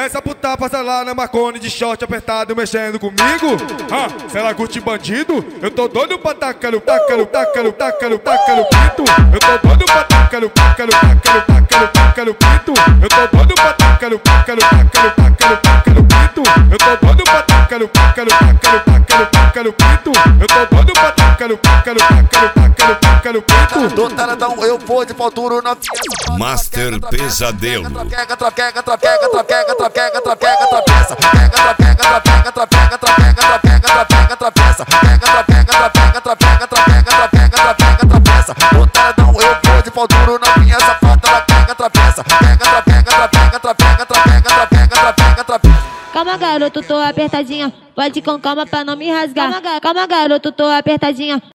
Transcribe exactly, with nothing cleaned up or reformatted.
essa puta passa lá na Marconi de short apertado mexendo comigo? Ah, se ela curte bandido, eu tô doido pra tacar no tacar no tacar no tacar no tacar no pinto. Eu tô doido pra tacar no tacar no tacar no tacar no tacar no pinto. Eu tô doido pra tacar no tacar no tacar no tacar no tacar no pinto. Eu tô doido pra tacar no tacar no tacar no tacar no tacar no pinto. Eu tô doido pra tacar no tacar no tacar no tacar no tacar no pinto. Tô taradão, eu vou de pau duro na Master Pesadelo. Trapeca, trapeca, trapeca, trapeca, trapeca, trapeca, trapeça. Pega, trapeca, trapeca, trapeca, trapeca, trapeca, trapeca, trapeça. Pega, trapeca, trapeca, trapeca, trapeca, trapeca, trapeca, trapeça. Tô taradão, eu vou de pau duro na minha safada, ela pega, trapeça. Pega, trapeca, trapeca, trapeca, trapeca, trapeca, trapeca, trapeca. Calma, garoto, tô apertadinha. Pode com calma pra não me rasgar. Calma, calma, garoto, tô apertadinha.